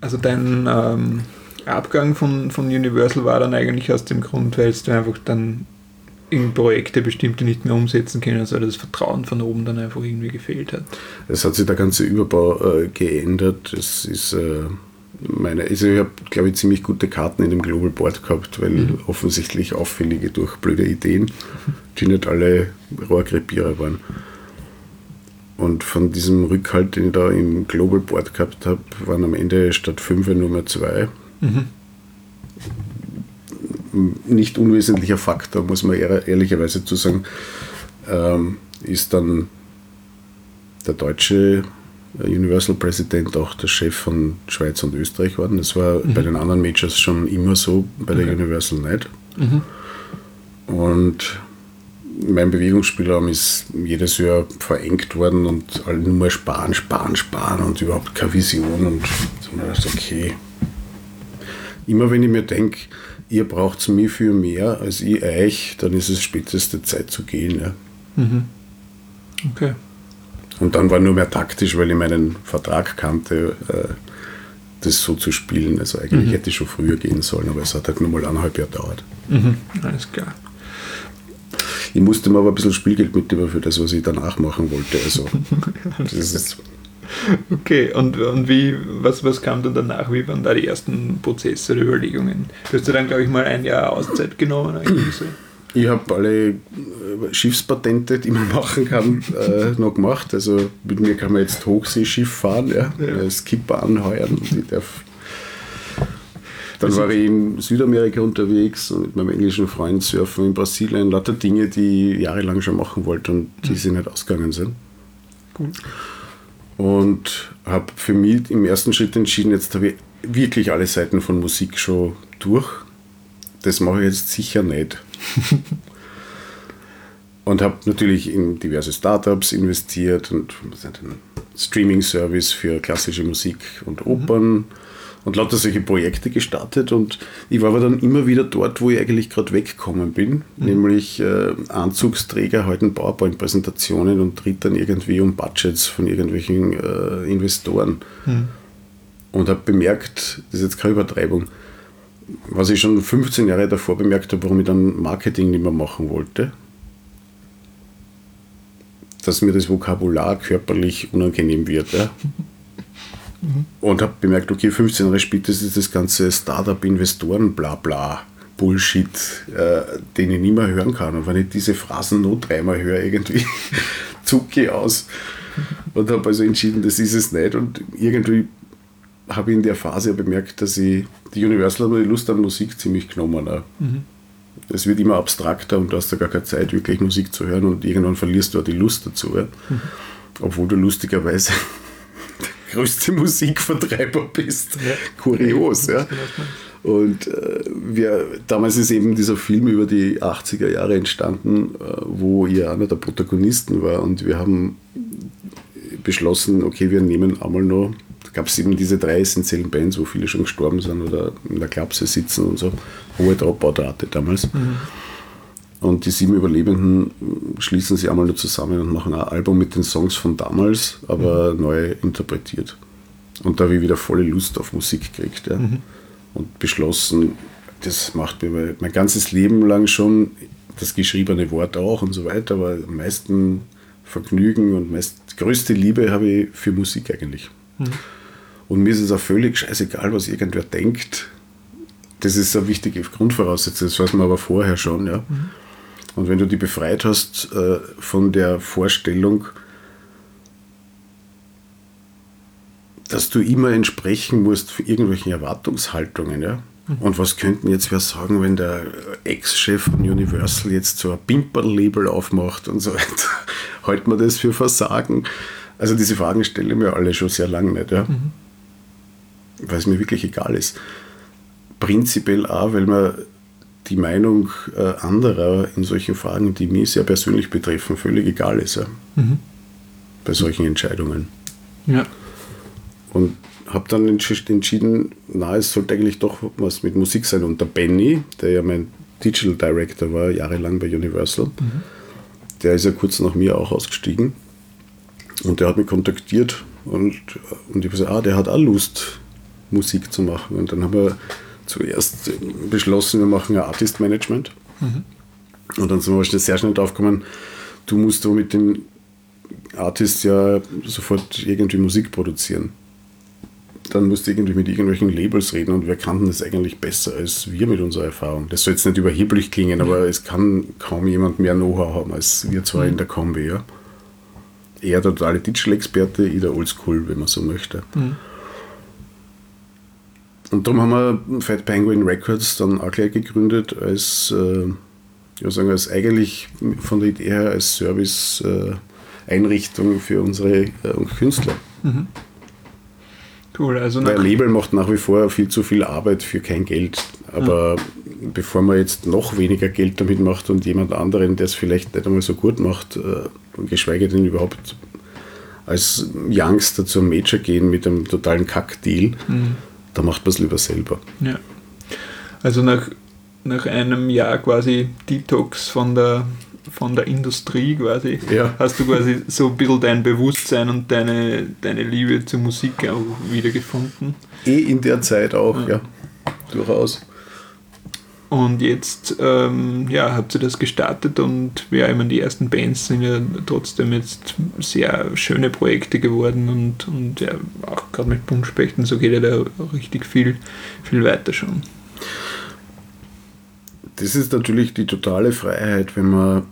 Also dein Abgang von Universal war dann eigentlich aus dem Grund, weil du einfach dann in Projekte bestimmte nicht mehr umsetzen können, also das Vertrauen von oben dann einfach irgendwie gefehlt hat. Es hat sich der ganze Überbau geändert. Es ist ich habe, glaube ich, ziemlich gute Karten in dem Global Board gehabt, weil offensichtlich auffällige durch blöde Ideen, die nicht alle Rohrkrepierer waren. Und von diesem Rückhalt, den ich da im Global Board gehabt habe, waren am Ende statt 5 nur mehr 2. Nicht unwesentlicher Faktor, muss man ehrlicherweise zu sagen, ist dann der deutsche Universal-Präsident auch der Chef von Schweiz und Österreich geworden. Das war bei den anderen Majors schon immer so, bei der Universal nicht. Und mein Bewegungsspielraum ist jedes Jahr verengt worden und alle nur sparen und überhaupt keine Vision. Und so, okay. Immer wenn ich mir denke, ihr braucht mich für mehr als ich euch, dann ist es späteste Zeit zu gehen. Ja. Okay. Und dann war nur mehr taktisch, weil ich meinen Vertrag kannte, das so zu spielen. Also eigentlich hätte ich schon früher gehen sollen, aber es hat halt nur mal 1,5 Jahre gedauert. Alles klar. Ich musste mir aber ein bisschen Spielgeld mitnehmen für das, was ich danach machen wollte. Also, das ist okay, und was kam dann danach? Wie waren da die ersten Prozesse oder Überlegungen? Du hast ja dann, glaube ich, mal ein Jahr Auszeit genommen. Ich habe alle Schiffspatente, die man machen kann, noch gemacht. Also mit mir kann man jetzt Hochseeschiff fahren, Skipper anheuern. Und ich darf. Dann war ich in Südamerika unterwegs und mit meinem englischen Freund surfen in Brasilien. Lauter Dinge, die ich jahrelang schon machen wollte und die sich nicht ausgegangen sind. Gut. Und habe für mich im ersten Schritt entschieden, jetzt habe ich wirklich alle Seiten von Musik schon durch. Das mache ich jetzt sicher nicht. Und habe natürlich in diverse Startups investiert und einen Streaming-Service für klassische Musik und Opern und lauter solche Projekte gestartet. Und ich war aber dann immer wieder dort, wo ich eigentlich gerade weggekommen bin, nämlich Anzugsträger halten PowerPoint-Präsentationen und tritt dann irgendwie um Budgets von irgendwelchen Investoren. Und habe bemerkt, das ist jetzt keine Übertreibung, was ich schon 15 Jahre davor bemerkt habe, warum ich dann Marketing nicht mehr machen wollte, dass mir das Vokabular körperlich unangenehm wird. Ja? Und habe bemerkt, okay, 15 Jahre später ist das ganze Startup-Investoren, bla bla, Bullshit, den ich nicht mehr hören kann. Und wenn ich diese Phrasen noch dreimal höre, irgendwie zucke ich aus. Und habe also entschieden, das ist es nicht. Und irgendwie habe ich in der Phase bemerkt, dass ich die Universal hat die Lust an Musik ziemlich genommen habe. Es wird immer abstrakter und du hast da gar keine Zeit, wirklich Musik zu hören und irgendwann verlierst du auch die Lust dazu. Ja? Obwohl du lustigerweise der größte Musikvertreiber bist. Ja. Kurios. Ja? Und damals ist eben dieser Film über die 80er Jahre entstanden, wo ich einer der Protagonisten war und wir haben beschlossen, okay, wir nehmen einmal noch, da gab es eben diese 3 essentiellen Bands, wo viele schon gestorben sind oder in der Klapse sitzen und so, hohe Dropoutrate damals. Und die 7 Überlebenden schließen sich einmal nur zusammen und machen ein Album mit den Songs von damals, aber neu interpretiert. Und da habe ich wieder volle Lust auf Musik gekriegt. Ja. Und beschlossen, das macht mir mein ganzes Leben lang schon, das geschriebene Wort auch und so weiter, aber am meisten Vergnügen und größte Liebe habe ich für Musik eigentlich. Und mir ist es auch völlig scheißegal, was irgendwer denkt. Das ist eine wichtige Grundvoraussetzung, das weiß man aber vorher schon. Ja. Und wenn du die befreit hast von der Vorstellung, dass du immer entsprechen musst für irgendwelchen Erwartungshaltungen. Ja. Und was könnten jetzt wer sagen, wenn der Ex-Chef von Universal jetzt so ein Pimperl-Label aufmacht und so weiter? Hält man das für Versagen? Also diese Fragen stelle ich mir alle schon sehr lange nicht, ja? Weil es mir wirklich egal ist. Prinzipiell auch, weil mir die Meinung anderer in solchen Fragen, die mich sehr persönlich betreffen, völlig egal ist. Ja? Bei solchen Entscheidungen. Ja. Und habe dann entschieden, es sollte eigentlich doch was mit Musik sein. Und der Benny, der ja mein Digital Director war, jahrelang bei Universal, der ist ja kurz nach mir auch ausgestiegen. Und der hat mich kontaktiert und ich habe gesagt, der hat auch Lust, Musik zu machen. Und dann haben wir zuerst beschlossen, wir machen ein Artist Management. Und dann sind wir sehr schnell drauf gekommen, du musst aber mit den Artists ja sofort irgendwie Musik produzieren. Dann musst du irgendwie mit irgendwelchen Labels reden und wir kannten das eigentlich besser als wir mit unserer Erfahrung. Das soll jetzt nicht überheblich klingen, aber es kann kaum jemand mehr Know-how haben als wir zwei in der Kombi. Ja? Er der totale Digital-Experte, ich der Oldschool, wenn man so möchte. Und darum haben wir Fat Penguin Records dann auch gleich gegründet als, als eigentlich von der Idee her als Service-Einrichtung für unsere Künstler. Cool, also Weil ein Label macht nach wie vor viel zu viel Arbeit für kein Geld. Aber bevor man jetzt noch weniger Geld damit macht und jemand anderen, der es vielleicht nicht einmal so gut macht, geschweige denn überhaupt als Youngster zum Major gehen mit einem totalen Kack-Deal, da macht man es lieber selber. Ja. Also nach einem Jahr quasi Detox von der Industrie quasi, hast du quasi so ein bisschen dein Bewusstsein und deine Liebe zur Musik auch wiedergefunden. In der Zeit auch, ja durchaus. Und jetzt habt ihr das gestartet und ich meine, die ersten Bands sind ja trotzdem jetzt sehr schöne Projekte geworden und ja, auch gerade mit Buntspechten, so geht ja da richtig viel weiter schon. Das ist natürlich die totale Freiheit, wenn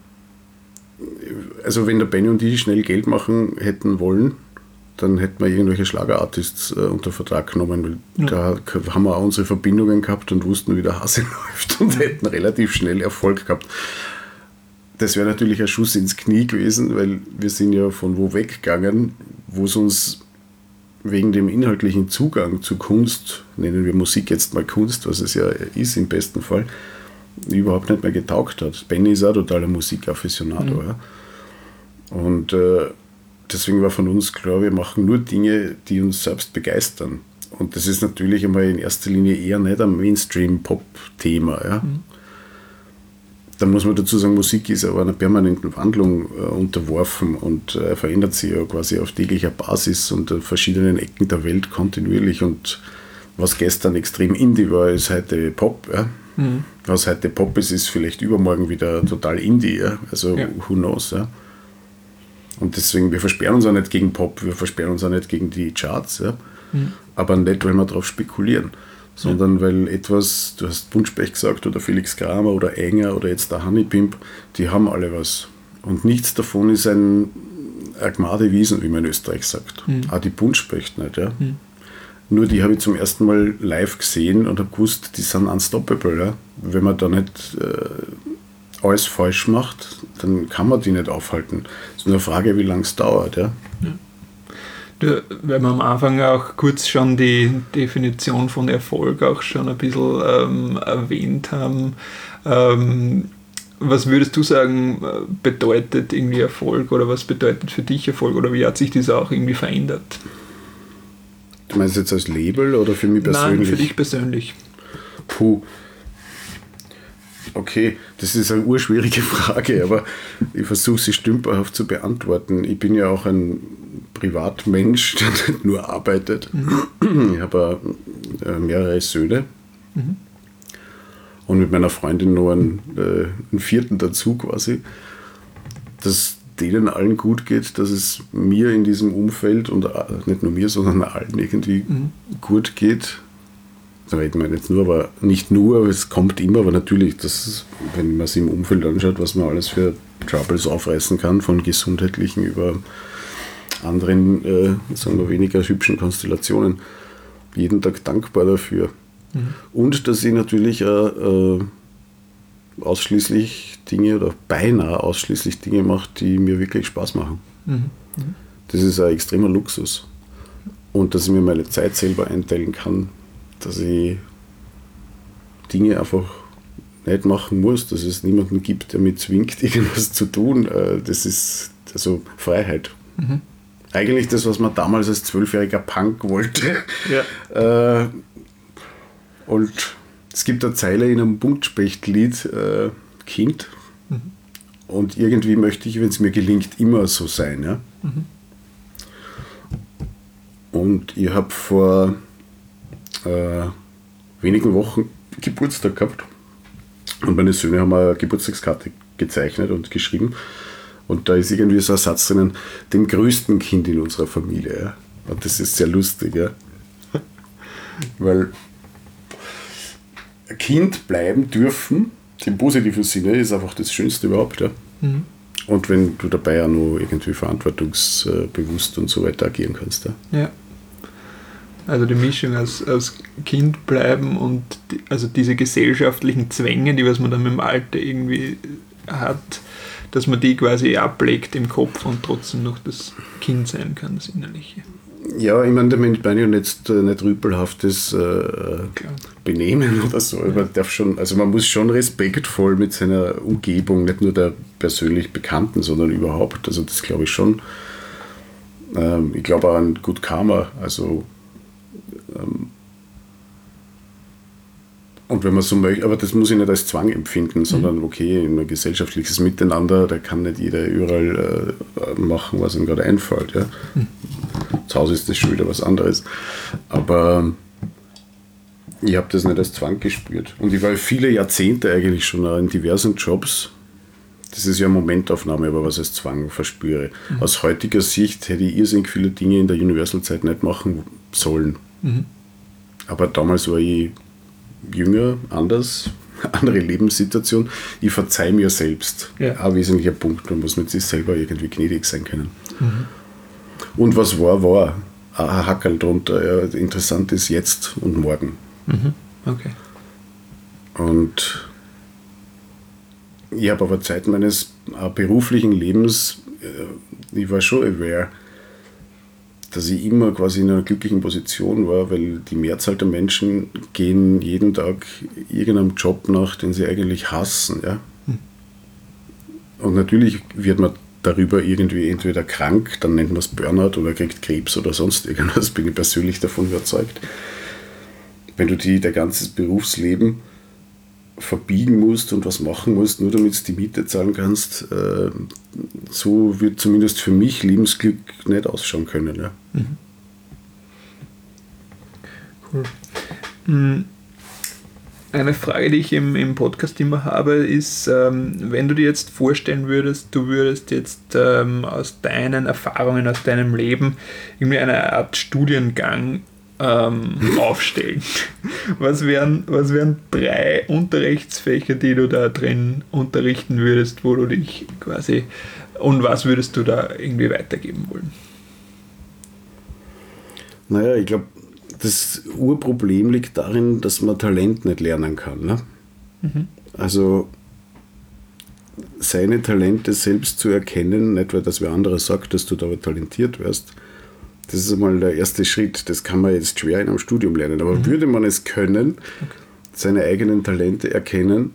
der Benny und ich schnell Geld machen hätten wollen, dann hätten wir irgendwelche Schlagerartists unter Vertrag genommen, weil da haben wir auch unsere Verbindungen gehabt und wussten, wie der Hase läuft und hätten relativ schnell Erfolg gehabt. Das wäre natürlich ein Schuss ins Knie gewesen, weil wir sind ja von wo weggegangen, wo es uns wegen dem inhaltlichen Zugang zu Kunst, nennen wir Musik jetzt mal Kunst, was es ja ist im besten Fall, überhaupt nicht mehr getaugt hat. Benny ist auch totaler Musikafficionado. Ja. Und deswegen war von uns klar, wir machen nur Dinge, die uns selbst begeistern. Und das ist natürlich einmal in erster Linie eher nicht ein Mainstream-Pop-Thema. Ja. Da muss man dazu sagen, Musik ist aber einer permanenten Wandlung unterworfen und verändert sich ja quasi auf täglicher Basis und an verschiedenen Ecken der Welt kontinuierlich. Und was gestern extrem Indie war, ist heute Pop. Ja. Was heute Pop ist vielleicht übermorgen wieder total Indie. Ja. Also who knows. Ja. Und deswegen, wir versperren uns auch nicht gegen Pop, wir versperren uns auch nicht gegen die Charts. Ja. Aber nicht, weil wir darauf spekulieren, sondern weil etwas, du hast Buntspecht gesagt oder Felix Kramer oder Enger oder jetzt der Honeypimp, die haben alle was. Und nichts davon ist ein Gmade Wiesen, wie man in Österreich sagt. Auch die Buntspecht nicht. Ja. Nur die habe ich zum ersten Mal live gesehen und habe gewusst, die sind unstoppable. Ja. Wenn man da nicht alles falsch macht, dann kann man die nicht aufhalten. Es ist nur eine Frage, wie lange es dauert. Ja. Weil wir am Anfang auch kurz schon die Definition von Erfolg auch schon ein bisschen erwähnt haben. Was würdest du sagen, bedeutet irgendwie Erfolg oder was bedeutet für dich Erfolg oder wie hat sich das auch irgendwie verändert? Du meinst jetzt als Label oder für mich persönlich? Nein, für dich persönlich. Puh. Okay, das ist eine urschwierige Frage, aber ich versuche sie stümperhaft zu beantworten. Ich bin ja auch ein Privatmensch, der nicht nur arbeitet. Ich habe mehrere Söhne und mit meiner Freundin noch einen vierten dazu quasi, dass denen allen gut geht, dass es mir in diesem Umfeld und nicht nur mir, sondern allen irgendwie gut geht. Da reden wir jetzt nur, aber nicht nur, es kommt immer, aber natürlich, das, wenn man sich im Umfeld anschaut, was man alles für Troubles aufreißen kann, von gesundheitlichen über anderen, sagen wir weniger hübschen Konstellationen, jeden Tag dankbar dafür. Und dass ich natürlich ausschließlich Dinge oder beinahe ausschließlich Dinge mache, die mir wirklich Spaß machen. Das ist ein extremer Luxus. Und dass ich mir meine Zeit selber einteilen kann, dass ich Dinge einfach nicht machen muss, dass es niemanden gibt, der mich zwingt, irgendwas zu tun. Das ist also Freiheit. Eigentlich das, was man damals als 12-jähriger Punk wollte. Ja. Und es gibt eine Zeile in einem Buntspecht-Lied, Kind. Und irgendwie möchte ich, wenn es mir gelingt, immer so sein. Ja? Und ich habe vor wenigen Wochen Geburtstag gehabt. Und meine Söhne haben eine Geburtstagskarte gezeichnet und geschrieben. Und da ist irgendwie so ein Satz drinnen, dem größten Kind in unserer Familie. Ja. Und das ist sehr lustig, ja. Weil ein Kind bleiben dürfen, im positiven Sinne, ist einfach das Schönste überhaupt. Ja. Mhm. Und wenn du dabei auch noch irgendwie verantwortungsbewusst und so weiter agieren kannst. Ja. Also die Mischung aus Kind bleiben und also diese gesellschaftlichen Zwänge, die was man dann mit dem Alter irgendwie hat, dass man die quasi ablegt im Kopf und trotzdem noch das Kind sein kann, das Innerliche. Ja, ich meine, damit meine ich jetzt nicht rüpelhaftes Benehmen oder so. Ja. Man darf schon, also man muss schon respektvoll mit seiner Umgebung, nicht nur der persönlich Bekannten, sondern überhaupt. Also das glaube ich schon. Ich glaube auch an Good Karma. Also und wenn man so möchte, aber das muss ich nicht als Zwang empfinden, sondern okay, ein gesellschaftliches Miteinander, da kann nicht jeder überall machen, was ihm gerade einfällt. Ja. Zu Hause ist das schon wieder was anderes. Aber ich habe das nicht als Zwang gespürt. Und ich war viele Jahrzehnte eigentlich schon in diversen Jobs. Das ist ja eine Momentaufnahme, aber was als Zwang verspüre. Aus heutiger Sicht hätte ich irrsinnig viele Dinge in der Universal-Zeit nicht machen sollen. Aber damals war ich jünger, anders, andere Lebenssituation. Ich verzeihe mir selbst. Ja. Ein wesentlicher Punkt. Man muss mit sich selber irgendwie gnädig sein können. Und was war. Ein Hackerl drunter. Ja, interessant ist jetzt und morgen. Okay. Und ich habe aber Zeit meines beruflichen Lebens, ich war schon aware, dass ich immer quasi in einer glücklichen Position war, weil die Mehrzahl der Menschen gehen jeden Tag irgendeinem Job nach, den sie eigentlich hassen. Ja? Und natürlich wird man darüber irgendwie entweder krank, dann nennt man es Burnout oder kriegt Krebs oder sonst irgendwas, bin ich persönlich davon überzeugt. Wenn du dein ganzes Berufsleben verbiegen musst und was machen musst, nur damit du die Miete zahlen kannst, so wird zumindest für mich Lebensglück nicht ausschauen können. Ja. Cool. Eine Frage, die ich im Podcast immer habe, ist, wenn du dir jetzt vorstellen würdest, du würdest jetzt aus deinen Erfahrungen, aus deinem Leben irgendwie eine Art Studiengang aufstellen. Was wären 3 Unterrichtsfächer, die du da drin unterrichten würdest, wo du dich quasi, und was würdest du da irgendwie weitergeben wollen? Naja, ich glaube, das Urproblem liegt darin, dass man Talent nicht lernen kann. Ne? Also seine Talente selbst zu erkennen, nicht weil das wer anderer sagt, dass du da talentiert wärst, das ist einmal der erste Schritt. Das kann man jetzt schwer in einem Studium lernen. Aber würde man es können, seine eigenen Talente erkennen,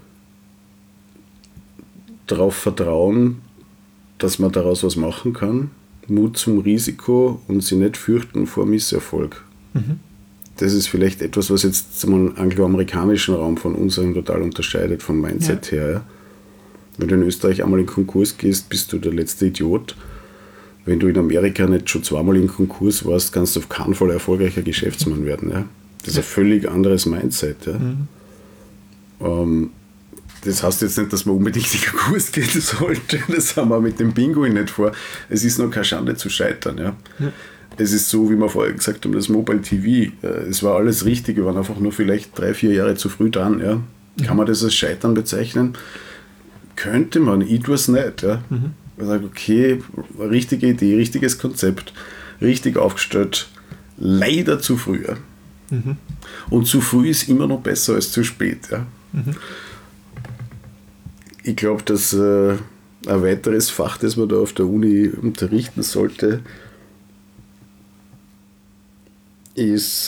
darauf vertrauen, dass man daraus was machen kann, Mut zum Risiko und sich nicht fürchten vor Misserfolg. Das ist vielleicht etwas, was jetzt im angloamerikanischen Raum von unserem total unterscheidet, vom Mindset her. Ja? Wenn du in Österreich einmal in Konkurs gehst, bist du der letzte Idiot. Wenn du in Amerika nicht schon 2-mal in Konkurs warst, kannst du auf keinen Fall ein erfolgreicher Geschäftsmann werden. Ja? Das ist ein völlig anderes Mindset. Ja? Das heißt jetzt nicht, dass man unbedingt in Konkurs gehen sollte. Das haben wir mit dem Bingo nicht vor. Es ist noch keine Schande zu scheitern. Ja? Es ist so, wie wir vorher gesagt haben, das Mobile TV. Es war alles richtig. Wir waren einfach nur vielleicht 3-4 Jahre zu früh dran. Ja? Kann man das als Scheitern bezeichnen? Könnte man. Ich tue es nicht. Ja? Ich sage, okay, richtige Idee, richtiges Konzept, richtig aufgestellt, leider zu früh. Ja. Und zu früh ist immer noch besser als zu spät. Ja. Ich glaube, dass ein weiteres Fach, das man da auf der Uni unterrichten sollte, ist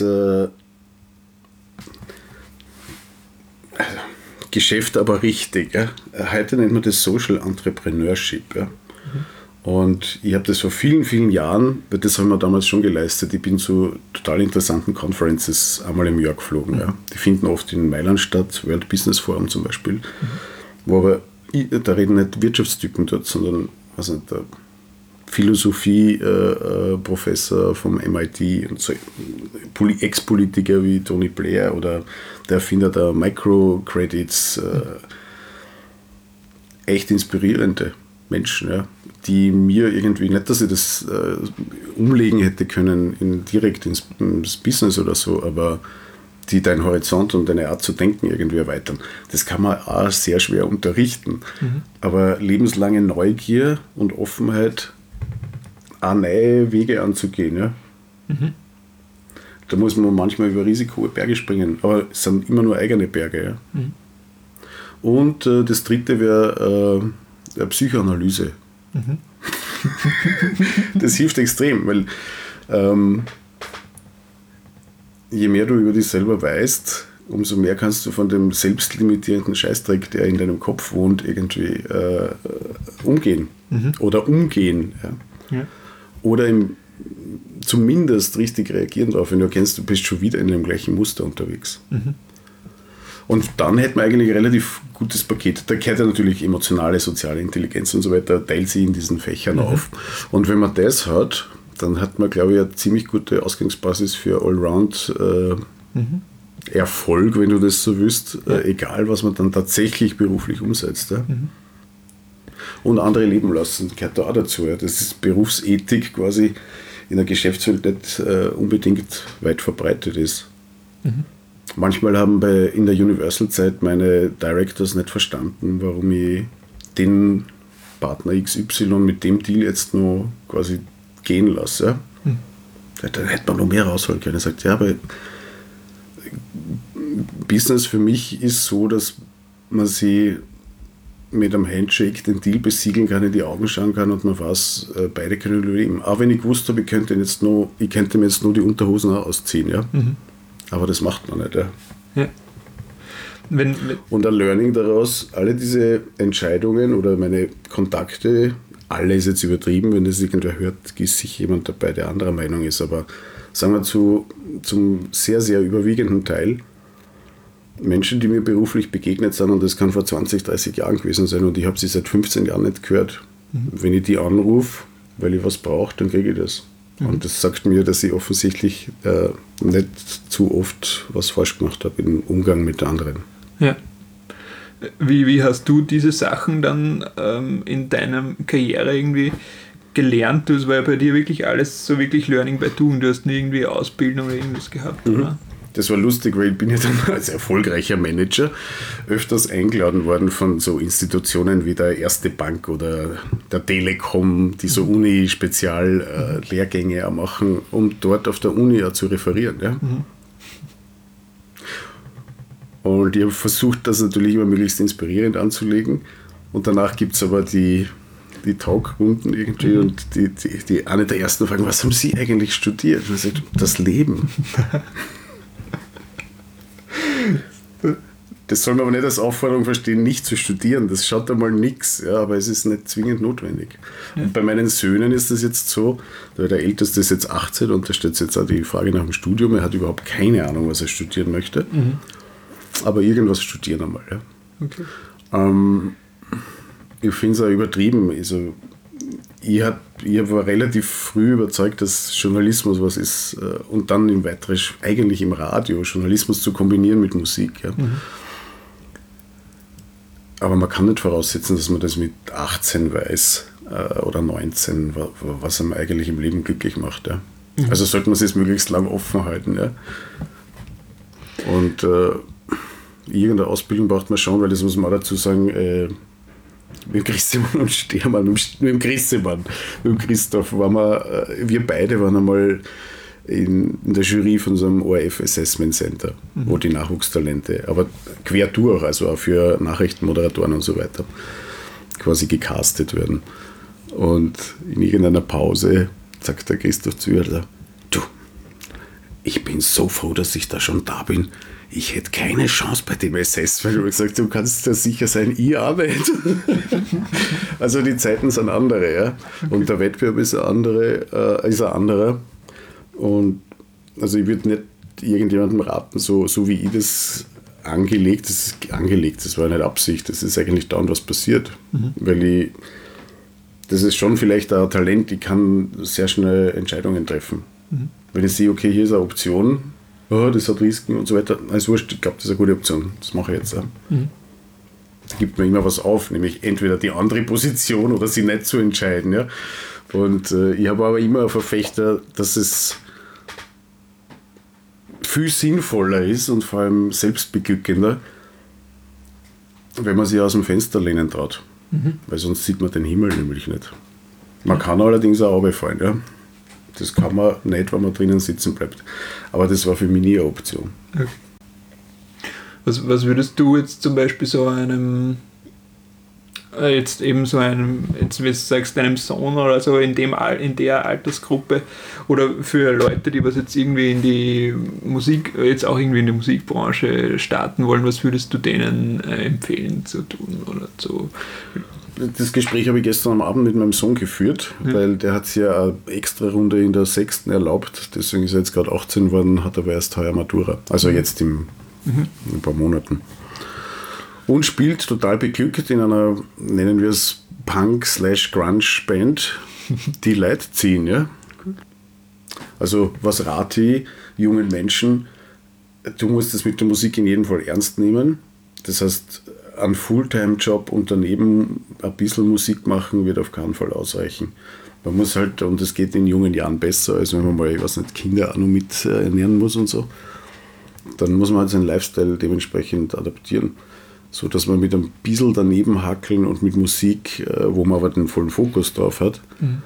Geschäft aber richtig. Ja. Heute nennt man das Social Entrepreneurship. Ja. Und ich habe das vor vielen, vielen Jahren, weil das haben wir damals schon geleistet, ich bin zu total interessanten Conferences einmal im Jahr geflogen. Ja. Die finden oft in Mailand statt, World Business Forum zum Beispiel, wo aber da reden nicht Wirtschaftstypen dort, sondern Philosophie-Professor vom MIT und so Ex-Politiker wie Tony Blair oder der Erfinder der Microcredits, echt inspirierende Menschen, ja, die mir irgendwie, nicht, dass ich das umlegen hätte können direkt ins Business oder so, aber die deinen Horizont und deine Art zu denken irgendwie erweitern. Das kann man auch sehr schwer unterrichten. Aber lebenslange Neugier und Offenheit, auch neue Wege anzugehen. Ja? Da muss man manchmal über risikohohe Berge springen, aber es sind immer nur eigene Berge. Ja? Und das dritte wäre Psychoanalyse. Das hilft extrem, weil je mehr du über dich selber weißt, umso mehr kannst du von dem selbstlimitierenden Scheißdreck, der in deinem Kopf wohnt, irgendwie umgehen. Oder umgehen. Ja. Oder zumindest richtig reagieren darauf, wenn du erkennst, du bist schon wieder in dem gleichen Muster unterwegs. Und dann hätten wir eigentlich ein relativ gutes Paket. Da gehört ja natürlich emotionale, soziale Intelligenz und so weiter, teilt sie in diesen Fächern auf. Und wenn man das hat, dann hat man, glaube ich, eine ziemlich gute Ausgangsbasis für Allround Erfolg, wenn du das so willst, egal was man dann tatsächlich beruflich umsetzt. Ja? Und andere leben lassen, gehört da auch dazu. Ja? Das ist Berufsethik quasi in der Geschäftswelt nicht unbedingt weit verbreitet ist. Manchmal haben in der Universal-Zeit meine Directors nicht verstanden, warum ich den Partner XY mit dem Deal jetzt noch quasi gehen lasse. Ja? Dann hätte man noch mehr rausholen können. Er sagt, ja, aber Business für mich ist so, dass man sie mit einem Handshake den Deal besiegeln kann, in die Augen schauen kann und man weiß, beide können überleben. Auch wenn ich gewusst habe, ich könnte mir jetzt nur die Unterhosen auch ausziehen. Ja? Aber das macht man nicht. Ja. Ja. Und ein Learning daraus, alle diese Entscheidungen oder meine Kontakte, alle ist jetzt übertrieben, wenn das irgendwer hört, ist sicher jemand dabei, der anderer Meinung ist, aber sagen wir zum sehr, sehr überwiegenden Teil Menschen, die mir beruflich begegnet sind, und das kann vor 20, 30 Jahren gewesen sein und ich habe sie seit 15 Jahren nicht gehört. Wenn ich die anrufe, weil ich was brauche, dann kriege ich das. Und das sagt mir, dass ich offensichtlich nicht zu oft was falsch gemacht habe im Umgang mit anderen. Ja. Wie hast du diese Sachen dann in deiner Karriere irgendwie gelernt? Das war ja bei dir wirklich alles so wirklich Learning by Doing. Du hast nie irgendwie Ausbildung oder irgendwas gehabt, oder? Das war lustig, weil ich bin ja dann als erfolgreicher Manager öfters eingeladen worden von so Institutionen wie der Erste Bank oder der Telekom, die so Uni-Spezial-Lehrgänge machen, um dort auf der Uni auch zu referieren. Ja? Und ich habe versucht, das natürlich immer möglichst inspirierend anzulegen. Und danach gibt es aber die Talkrunden irgendwie und die eine der ersten fragen, was haben Sie eigentlich studiert? Und ich sage, das Leben. Das soll man aber nicht als Aufforderung verstehen, nicht zu studieren. Das schaut einmal nichts, ja, aber es ist nicht zwingend notwendig. Ja. Und bei meinen Söhnen ist das jetzt so, der Älteste ist jetzt 18 und da steht jetzt auch die Frage nach dem Studium. Er hat überhaupt keine Ahnung, was er studieren möchte. Aber irgendwas studieren einmal. Ja. Okay. Ich finde es auch übertrieben. Also, ich war relativ früh überzeugt, dass Journalismus was ist und dann im Weiteren eigentlich im Radio Journalismus zu kombinieren mit Musik. Ja. Aber man kann nicht voraussetzen, dass man das mit 18 weiß oder 19, was einem eigentlich im Leben glücklich macht. Ja. Also sollte man es jetzt möglichst lang offen halten. Ja. Und irgendeine Ausbildung braucht man schon, weil das muss man auch dazu sagen, mit dem Christemann und Stermann, mit dem Christemann, mit dem Christoph, wir beide waren einmal in der Jury von so einem ORF Assessment Center, wo die Nachwuchstalente, aber quer durch, also auch für Nachrichtenmoderatoren und so weiter, quasi gecastet werden. Und in irgendeiner Pause sagt der Christoph zu ihr, du, ich bin so froh, dass ich da schon da bin. Ich hätte keine Chance bei dem Assessment. Ich habe gesagt, du kannst ja sicher sein, ich auch nicht. Also die Zeiten sind andere, ja. Und der Wettbewerb ist ein anderer. Und also ich würde nicht irgendjemandem raten, so wie ich das angelegt, das war nicht Absicht, das ist eigentlich dauernd was passiert. Weil ich das ist schon vielleicht ein Talent, ich kann sehr schnell Entscheidungen treffen. Wenn ich sehe, okay, hier ist eine Option, das hat Risiken und so weiter, ist wurscht, ich glaube, das ist eine gute Option, das mache ich jetzt. Da gibt mir immer was auf, nämlich entweder die andere Position oder sie nicht zu entscheiden. Ja? Und ich habe aber immer ein Verfechter, dass es viel sinnvoller ist und vor allem selbstbeglückender, wenn man sich aus dem Fenster lehnen traut. Weil sonst sieht man den Himmel nämlich nicht. Man kann allerdings auch runterfallen. Ja? Das kann man nicht, wenn man drinnen sitzen bleibt. Aber das war für mich nie eine Option. Okay. Was würdest du jetzt zum Beispiel so einem, jetzt wie du sagst, deinem Sohn oder so in der Altersgruppe oder für Leute, die was jetzt irgendwie in die Musik, jetzt auch irgendwie in die Musikbranche starten wollen, was würdest du denen empfehlen zu tun oder so? Das Gespräch habe ich gestern am Abend mit meinem Sohn geführt, weil der hat sich ja eine extra Runde in der 6. erlaubt, deswegen ist er jetzt gerade 18 geworden, hat aber erst heuer Matura, also jetzt in ein paar Monaten. Und spielt total beglückt in einer, nennen wir es Punk/Grunge-Band, die Leute ziehen. Ja? Also was rate ich jungen Menschen, du musst das mit der Musik in jedem Fall ernst nehmen. Das heißt, ein Fulltime-Job und daneben ein bisschen Musik machen wird auf keinen Fall ausreichen. Man muss halt, und das geht in jungen Jahren besser, als wenn man mal, ich weiß nicht, Kinder auch noch mit ernähren muss und so. Dann muss man halt seinen Lifestyle dementsprechend adaptieren, so dass man mit ein bisschen daneben hackeln und mit Musik, wo man aber den vollen Fokus drauf hat,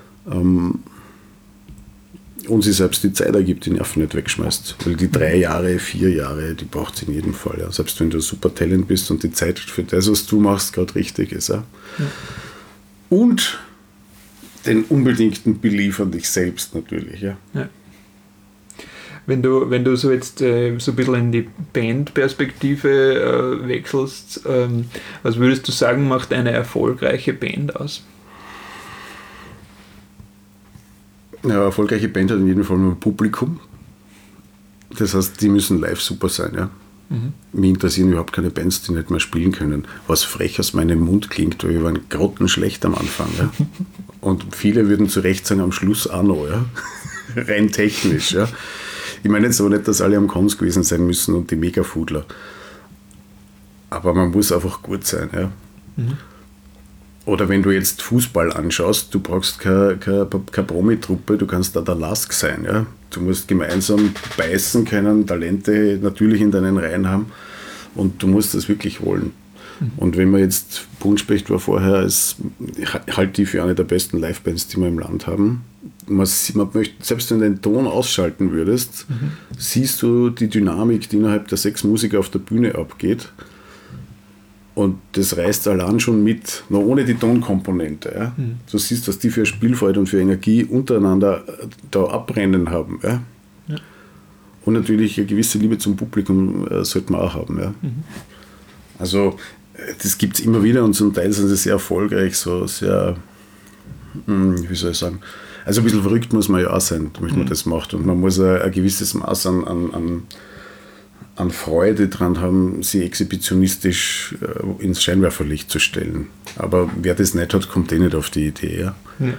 und sich selbst die Zeit ergibt, die Nerven nicht wegschmeißt. Weil die 3 Jahre, 4 Jahre, die braucht es in jedem Fall. Ja. Selbst wenn du super Talent bist und die Zeit für das, was du machst, gerade richtig ist. Ja. Und den unbedingten Belief an dich selbst natürlich. Ja. Ja. Wenn du so jetzt so ein bisschen in die Bandperspektive wechselst, was würdest du sagen, macht eine erfolgreiche Band aus? Ja, eine erfolgreiche Band hat in jedem Fall nur ein Publikum. Das heißt, die müssen live super sein. Ja? Mich interessieren überhaupt keine Bands, die nicht mehr spielen können. Was frech aus meinem Mund klingt, weil wir waren grottenschlecht am Anfang. Ja? Und viele würden zu Recht sagen, am Schluss auch noch. Ja? Rein technisch. Ja? Ich meine jetzt aber nicht, dass alle am Cons gewesen sein müssen und die Mega-Foodler. Aber man muss einfach gut sein. Ja? Oder wenn du jetzt Fußball anschaust, du brauchst keine Promi-Truppe, du kannst da der Lask sein. Ja? Du musst gemeinsam beißen können, Talente natürlich in deinen Reihen haben und du musst das wirklich wollen. Und wenn man jetzt, Buntspecht war vorher, ich halte die für eine der besten Livebands, die wir im Land haben. Man möchte, selbst wenn du den Ton ausschalten würdest, siehst du die Dynamik, die innerhalb der 6 Musiker auf der Bühne abgeht. Und das reißt allein schon mit, noch ohne die Tonkomponente. Ja? Du siehst, was die für Spielfreude und für Energie untereinander da abrennen haben. Ja? Ja. Und natürlich eine gewisse Liebe zum Publikum sollte man auch haben. Ja? Also das gibt es immer wieder und zum Teil sind sie sehr erfolgreich, so sehr, wie soll ich sagen, also ein bisschen verrückt muss man ja auch sein, damit man das macht. Und man muss ein gewisses Maß an Freude dran haben, sie exhibitionistisch ins Scheinwerferlicht zu stellen. Aber wer das nicht hat, kommt nicht auf die Idee. Ja? Ja.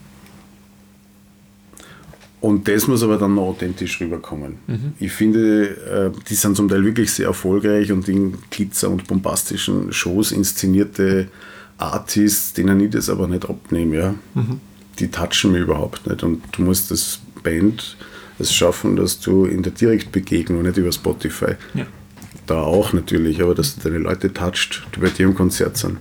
Und das muss aber dann noch authentisch rüberkommen. Ich finde, die sind zum Teil wirklich sehr erfolgreich und in Glitzer- und bombastischen Shows inszenierte Artists, denen ich das aber nicht abnehme. Ja? Die touchen mich überhaupt nicht. Und du musst das Band es schaffen, dass du in der Direktbegegnung, nicht über Spotify, da auch natürlich, aber dass du deine Leute toucht, die bei dir im Konzert sind.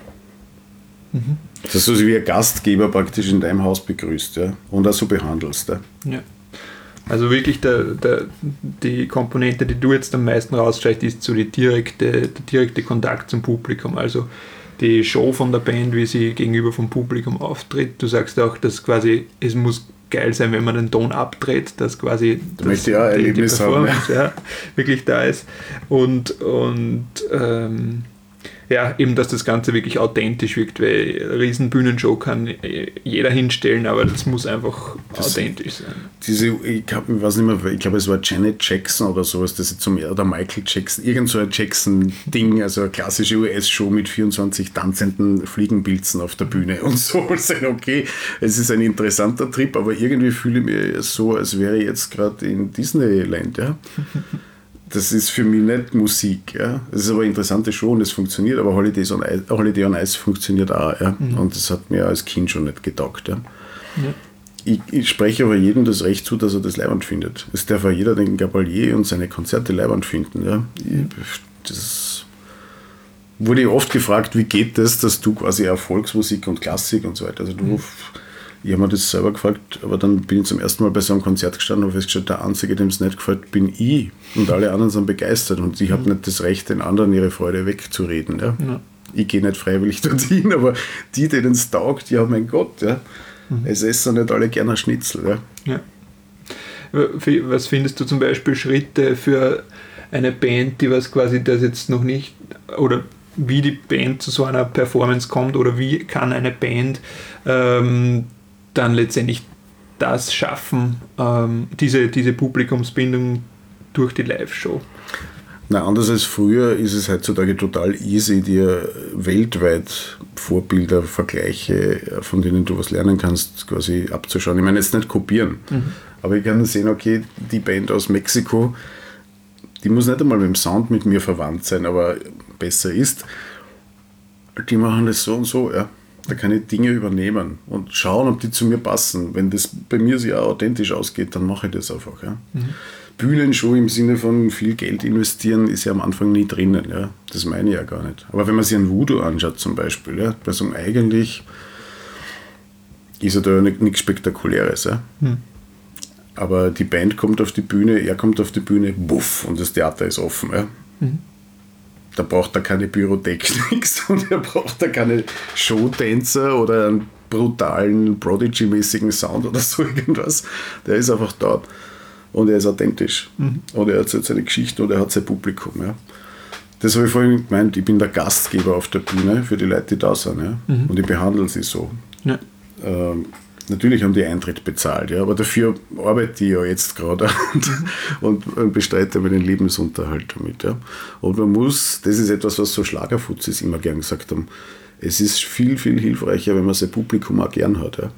Dass du sie wie ein Gastgeber praktisch in deinem Haus begrüßt, ja, und auch so behandelst. Ja. Ja. Also wirklich die Komponente, die du jetzt am meisten rausstreichst, ist so der direkte Kontakt zum Publikum. Also die Show von der Band, wie sie gegenüber vom Publikum auftritt. Du sagst auch, dass quasi es muss geil sein, wenn man den Ton abdreht, dass quasi da möchte ich auch Erlebnis haben, wirklich da ist. Und Ja, eben, dass das Ganze wirklich authentisch wirkt, weil eine riesen Bühnenshow kann jeder hinstellen, aber das muss einfach authentisch sein. Ich weiß nicht mehr, ich glaube, es war Janet Jackson oder sowas, oder Michael Jackson, irgend so ein Jackson-Ding, also eine klassische US-Show mit 24 tanzenden Fliegenpilzen auf der Bühne und so. Okay, es ist ein interessanter Trip, aber irgendwie fühle ich mich so, als wäre ich jetzt gerade in Disneyland, ja. Das ist für mich nicht Musik. Ja. Es ist aber eine interessante Show und es funktioniert, aber Holiday on Ice funktioniert auch. Ja. Und das hat mir als Kind schon nicht getaugt. Ja. Ja. Ich spreche aber jedem das Recht zu, dass er das leibend findet. Es darf auch jeder den Gabalier und seine Konzerte leibend finden. Ja. Das wurde oft gefragt, wie geht das, dass du quasi Erfolgsmusik und Klassik und so weiter. Also ich habe mir das selber gefragt, aber dann bin ich zum ersten Mal bei so einem Konzert gestanden und festgestellt, der Einzige, dem es nicht gefällt, bin ich. Und alle anderen sind begeistert. Und ich habe nicht das Recht, den anderen ihre Freude wegzureden. Ja? Ja. Ich gehe nicht freiwillig dorthin, aber die, denen es taugt, ja mein Gott, ja. Es essen nicht alle gerne Schnitzel. Ja. Ja. Was findest du zum Beispiel Schritte für eine Band, die was quasi das jetzt noch nicht, oder wie die Band zu so einer Performance kommt, oder wie kann eine Band dann letztendlich das schaffen, diese Publikumsbindung durch die Live-Show? Na, anders als früher ist es heutzutage total easy, dir weltweit Vorbilder, Vergleiche, von denen du was lernen kannst, quasi abzuschauen. Ich meine, jetzt nicht kopieren, aber ich kann sehen, okay, die Band aus Mexiko, die muss nicht einmal mit dem Sound mit mir verwandt sein, aber besser ist, die machen das so und so, ja. Da kann ich Dinge übernehmen und schauen, ob die zu mir passen. Wenn das bei mir sehr authentisch ausgeht, dann mache ich das einfach. Ja. Bühnenshow im Sinne von viel Geld investieren ist ja am Anfang nie drinnen. Ja. Das meine ich ja gar nicht. Aber wenn man sich ein Voodoo anschaut zum Beispiel, ja, bei so einem eigentlich ist ja da nichts Spektakuläres. Ja. Aber die Band kommt auf die Bühne, er kommt auf die Bühne, buff, und das Theater ist offen. Ja. Da braucht er keine Pyrotechnik und er braucht da keine Showtänzer oder einen brutalen Prodigy-mäßigen Sound oder so irgendwas. Der ist einfach da und er ist authentisch. Und er hat seine Geschichte und er hat sein Publikum. Ja. Das habe ich vorhin gemeint, ich bin der Gastgeber auf der Bühne für die Leute, die da sind. Ja. Und ich behandle sie so. Ja. Natürlich haben die Eintritt bezahlt, ja, aber dafür arbeite ich ja jetzt gerade und bestreite meinen Lebensunterhalt damit. Ja. Und man muss, das ist etwas, was so Schlagerfuzis immer gern gesagt haben, es ist viel, viel hilfreicher, wenn man sein Publikum auch gern hat. Ja.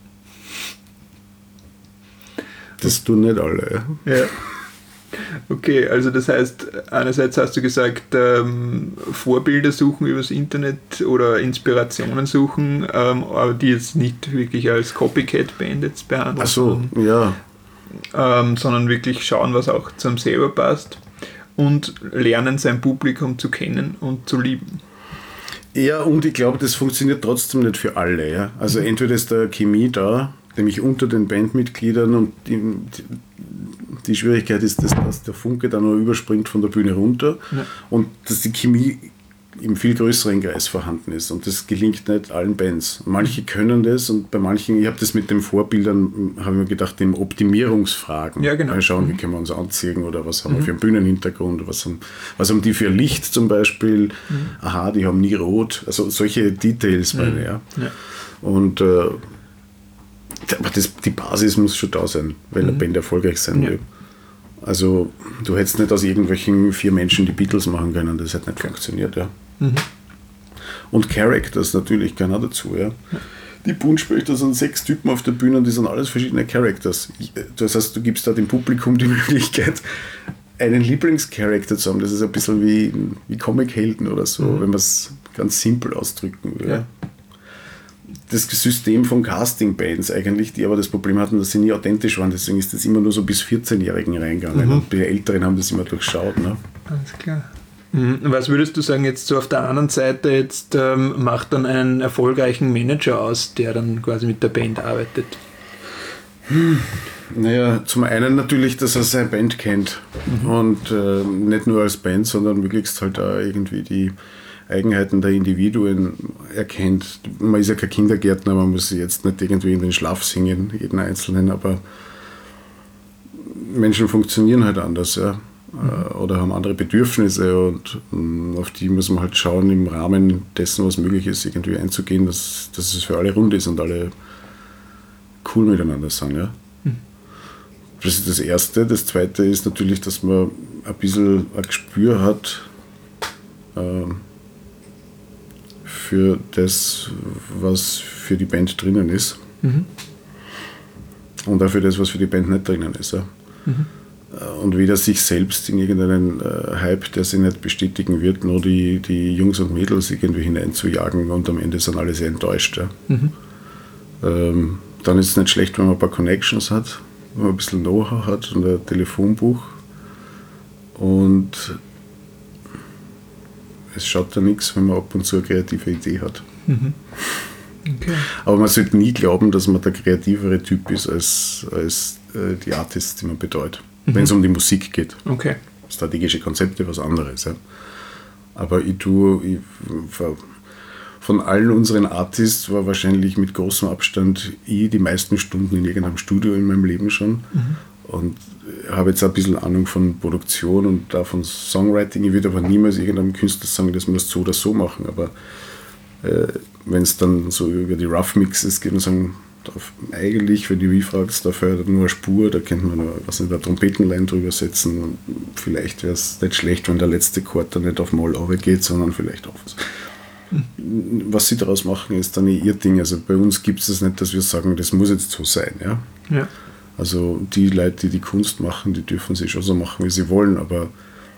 Das tun nicht alle. Ja. Okay, also das heißt, einerseits hast du gesagt, Vorbilder suchen übers Internet oder Inspirationen suchen, aber die jetzt nicht wirklich als Copycat-Band jetzt behandeln. Ach so, ja. Sondern wirklich schauen, was auch zu einem selber passt und lernen, sein Publikum zu kennen und zu lieben. Ja, und ich glaube, das funktioniert trotzdem nicht für alle. Ja? Also entweder ist da Chemie da, nämlich unter den Bandmitgliedern, und die Schwierigkeit ist, dass der Funke dann noch überspringt von der Bühne runter, ja, und dass die Chemie im viel größeren Kreis vorhanden ist, und das gelingt nicht allen Bands. Manche können das, und bei manchen, ich habe das mit den Vorbildern, habe ich mir gedacht, den Optimierungsfragen. Ja, genau. Mal schauen, wie können wir uns anziehen, oder was haben wir für einen Bühnenhintergrund, was haben die für Licht zum Beispiel, aha, die haben nie rot, also solche Details meine, ja. Und aber die Basis muss schon da sein, weil eine Band erfolgreich sein will. Also du hättest nicht aus irgendwelchen 4 Menschen die Beatles machen können, das hat nicht funktioniert. Ja. Und Characters natürlich gehören auch dazu. Ja. Die Buntspechter sind 6 Typen auf der Bühne und die sind alles verschiedene Characters. Das heißt, du gibst da dem Publikum die Möglichkeit, einen Lieblingscharakter zu haben. Das ist ein bisschen wie Comic-Helden oder so, wenn man es ganz simpel ausdrücken will. Ja. Das System von Casting-Bands eigentlich, die aber das Problem hatten, dass sie nie authentisch waren. Deswegen ist das immer nur so bis 14-Jährigen reingegangen. Und die Älteren haben das immer durchschaut. Ne? Alles klar. Was würdest du sagen, jetzt so auf der anderen Seite, jetzt macht dann einen erfolgreichen Manager aus, der dann quasi mit der Band arbeitet? Naja, zum einen natürlich, dass er seine Band kennt. Und nicht nur als Band, sondern möglichst halt auch irgendwie die Eigenheiten der Individuen erkennt. Man ist ja kein Kindergärtner, man muss jetzt nicht irgendwie in den Schlaf singen, jeden Einzelnen, aber Menschen funktionieren halt anders. Ja. oder haben andere Bedürfnisse und auf die muss man halt schauen, im Rahmen dessen, was möglich ist, irgendwie einzugehen, dass es für alle rund ist und alle cool miteinander sind. Ja? Das ist das Erste. Das Zweite ist natürlich, dass man ein bisschen ein Gespür hat für das, was für die Band drinnen ist. Und auch für das, was für die Band nicht drinnen ist. Ja? Und weder sich selbst in irgendeinen Hype, der sich nicht bestätigen wird, nur die Jungs und Mädels irgendwie hineinzujagen und am Ende sind alle sehr enttäuscht. Ja? Dann ist es nicht schlecht, wenn man ein paar Connections hat, wenn man ein bisschen Know-how hat und ein Telefonbuch. Und es schaut da nichts, wenn man ab und zu eine kreative Idee hat. Okay. Aber man sollte nie glauben, dass man der kreativere Typ ist als die Artists, die man betreut. Wenn es um die Musik geht. Okay. Strategische Konzepte, was anderes. Ja. Aber von allen unseren Artists war wahrscheinlich mit großem Abstand die meisten Stunden in irgendeinem Studio in meinem Leben schon. Und habe jetzt ein bisschen Ahnung von Produktion und da von Songwriting. Ich würde aber niemals irgendeinem Künstler sagen, dass wir das so oder so machen. Aber wenn es dann so über die Rough Mixes geht und sagen, eigentlich, wenn du mich fragst, da fährt nur eine Spur, da könnte man nur, eine Trompetenline drüber setzen. Und vielleicht wäre es nicht schlecht, wenn der letzte Chord dann nicht auf Moll geht, sondern vielleicht auf. Was sie daraus machen, ist dann ihr Ding. Also bei uns gibt es das nicht, dass wir sagen, das muss jetzt so sein. Ja? Ja. Also die Leute, die Kunst machen, die dürfen sie schon so machen, wie sie wollen, aber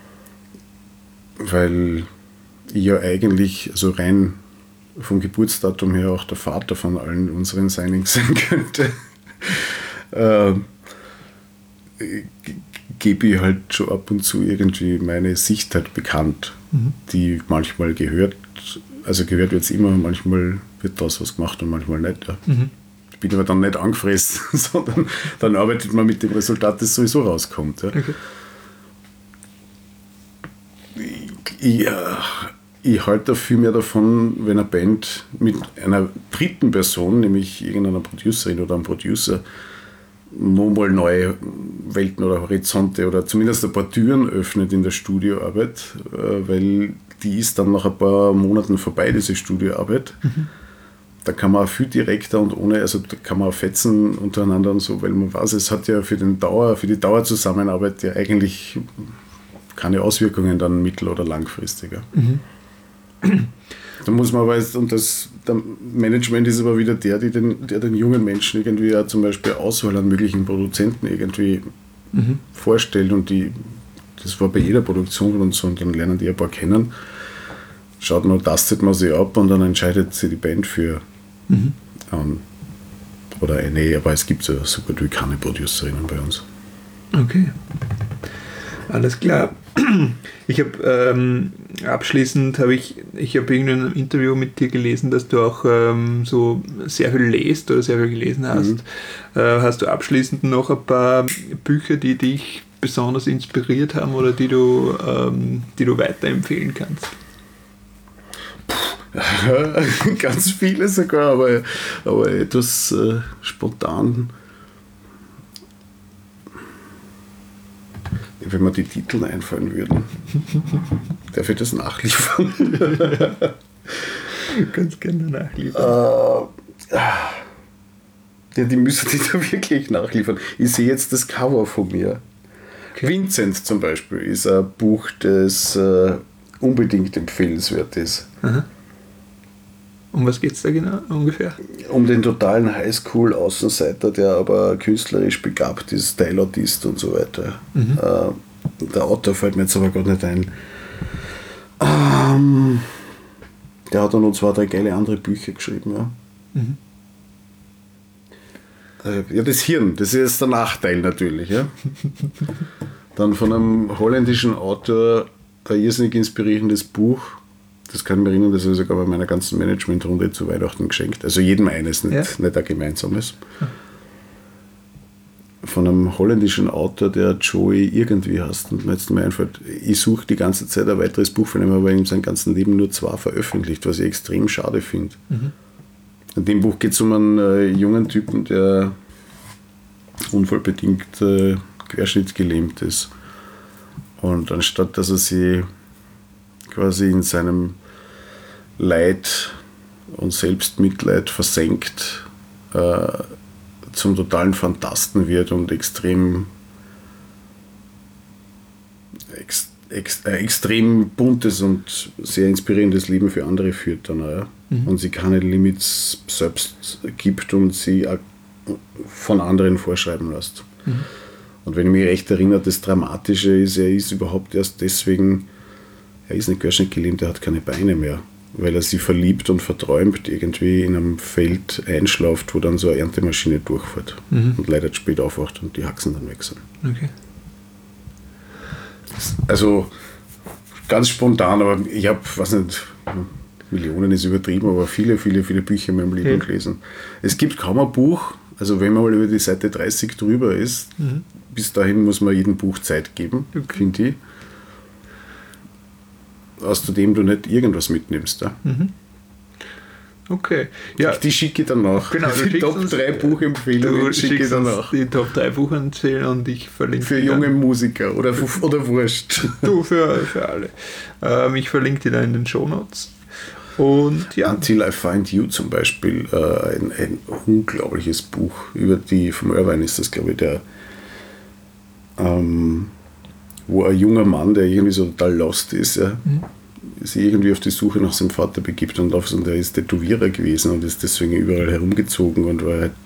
weil ich ja eigentlich, also rein vom Geburtsdatum her auch der Vater von allen unseren Signings sein könnte, gebe ich halt schon ab und zu irgendwie meine Sicht halt bekannt, die manchmal gehört wird es immer, manchmal wird daraus was gemacht und manchmal nicht. Ja. Ich bin aber dann nicht angefressen, sondern dann arbeitet man mit dem Resultat, das sowieso rauskommt. Ja. Okay. Ich halte viel mehr davon, wenn eine Band mit einer dritten Person, nämlich irgendeiner Producerin oder einem Producer, nochmal neue Welten oder Horizonte oder zumindest ein paar Türen öffnet in der Studioarbeit, weil die ist dann nach ein paar Monaten vorbei, diese Studioarbeit. Da kann man auch viel direkter und ohne, also da kann man auch fetzen untereinander und so, weil man weiß, es hat ja für die Dauerzusammenarbeit ja eigentlich keine Auswirkungen dann mittel- oder langfristiger. Da muss man aber, der Management ist aber wieder der den jungen Menschen irgendwie auch zum Beispiel Auswahl an möglichen Produzenten irgendwie vorstellt und das war bei jeder Produktion und so und dann lernen die ein paar kennen, schaut man, tastet man sie ab und dann entscheidet sie die Band für oder nee, aber es gibt so super wie keine Producerinnen bei uns. Okay. Alles klar. Ich habe abschließend ich habe in einem Interview mit dir gelesen, dass du auch so sehr viel lest oder sehr viel gelesen hast. Hast du abschließend noch ein paar Bücher, die dich besonders inspiriert haben oder die du weiterempfehlen kannst? Ganz viele sogar, aber etwas spontan. Wenn mir die Titel einfallen würden. Darf ich das nachliefern? Du kannst gerne nachliefern. Ja, die müssen die da wirklich nachliefern. Ich sehe jetzt das Cover von mir. Okay. Vincent zum Beispiel ist ein Buch, das unbedingt empfehlenswert ist. Aha. Um was geht es da genau ungefähr? Um den totalen Highschool-Außenseiter, der aber künstlerisch begabt ist, Teilautist und so weiter. Der Autor fällt mir jetzt aber gerade nicht ein. Der hat dann noch 2, 3 geile andere Bücher geschrieben. Ja. Ja, das Hirn, das ist jetzt der Nachteil natürlich. Ja. Dann von einem holländischen Autor ein irrsinnig inspirierendes Buch. Das kann ich mich erinnern, das habe ich sogar bei meiner ganzen Managementrunde zu Weihnachten geschenkt. Also jedem eines, nicht ein gemeinsames. Von einem holländischen Autor, der Joey irgendwie heißt. Und mir jetzt mal einfällt, ich suche die ganze Zeit ein weiteres Buch von ihm, aber in seinem ganzen Leben nur 2 veröffentlicht, was ich extrem schade finde. In dem Buch geht es um einen jungen Typen, der unfallbedingt querschnittsgelähmt ist. Und anstatt dass er sie quasi in seinem Leid und Selbstmitleid versenkt, zum totalen Phantasten wird und extrem buntes und sehr inspirierendes Leben für andere führt dann, ja. Und sie keine Limits selbst gibt und sie auch von anderen vorschreiben lässt. Und wenn ich mich recht erinnere, das Dramatische ist, er ist überhaupt erst deswegen, er ist nicht querschnittgelähmt, er hat keine Beine mehr, weil er sie verliebt und verträumt irgendwie in einem Feld einschlauft, wo dann so eine Erntemaschine durchfährt und leider zu spät aufwacht und die Haxen dann weg sind. Okay. Also ganz spontan, aber ich habe, weiß nicht, Millionen ist übertrieben, aber viele Bücher in meinem Leben gelesen. Es gibt kaum ein Buch, also wenn man mal über die Seite 30 drüber ist, bis dahin muss man jedem Buch Zeit geben, finde ich. Aus dem du nicht irgendwas mitnimmst. Ja? Okay. Ja. Die schicke ich dann nach. Genau, die Top 3 Buchempfehlungen schicke ich dann nach. Die Top 3 Buchempfehlungen und ich verlinke für junge Musiker oder wurscht. Du, für alle. Ich verlinke die da in den Shownotes. Und ja. Until I Find You zum Beispiel, ein unglaubliches Buch über die, vom Irvine ist das, glaube ich, der wo ein junger Mann, der irgendwie so total lost ist, sich irgendwie auf die Suche nach seinem Vater begibt und er ist Tätowierer gewesen und ist deswegen überall herumgezogen und war halt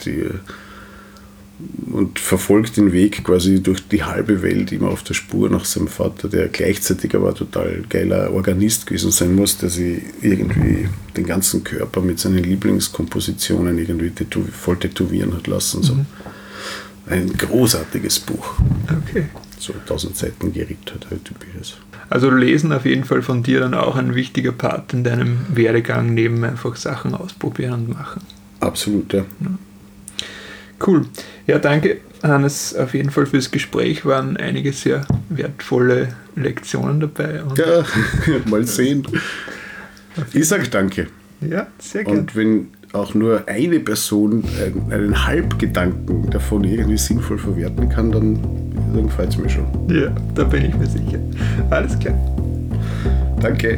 und verfolgt den Weg quasi durch die halbe Welt immer auf der Spur nach seinem Vater, der gleichzeitig aber total geiler Organist gewesen sein muss, der sich irgendwie den ganzen Körper mit seinen Lieblingskompositionen irgendwie voll tätowieren hat lassen. So. Ein großartiges Buch. Okay. So 1000 Seiten gerippt hat, halt typisches. Also Lesen auf jeden Fall von dir dann auch ein wichtiger Part in deinem Werdegang, neben einfach Sachen ausprobieren und machen. Absolut, ja. Cool. Ja, danke Hannes auf jeden Fall fürs Gespräch. Waren einige sehr wertvolle Lektionen dabei. Und ja, mal sehen. Ich sage danke. Ja, sehr gerne. Und wenn auch nur eine Person einen Halbgedanken davon irgendwie sinnvoll verwerten kann, dann freut es mich schon. Ja, da bin ich mir sicher. Alles klar. Danke.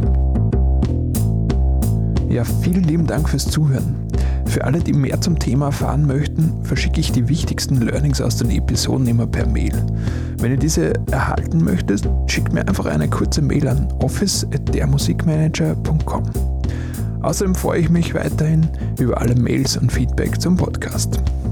Ja, vielen lieben Dank fürs Zuhören. Für alle, die mehr zum Thema erfahren möchten, verschicke ich die wichtigsten Learnings aus den Episoden immer per Mail. Wenn ihr diese erhalten möchtet, schickt mir einfach eine kurze Mail an office@dermusikmanager.com. Außerdem freue ich mich weiterhin über alle Mails und Feedback zum Podcast.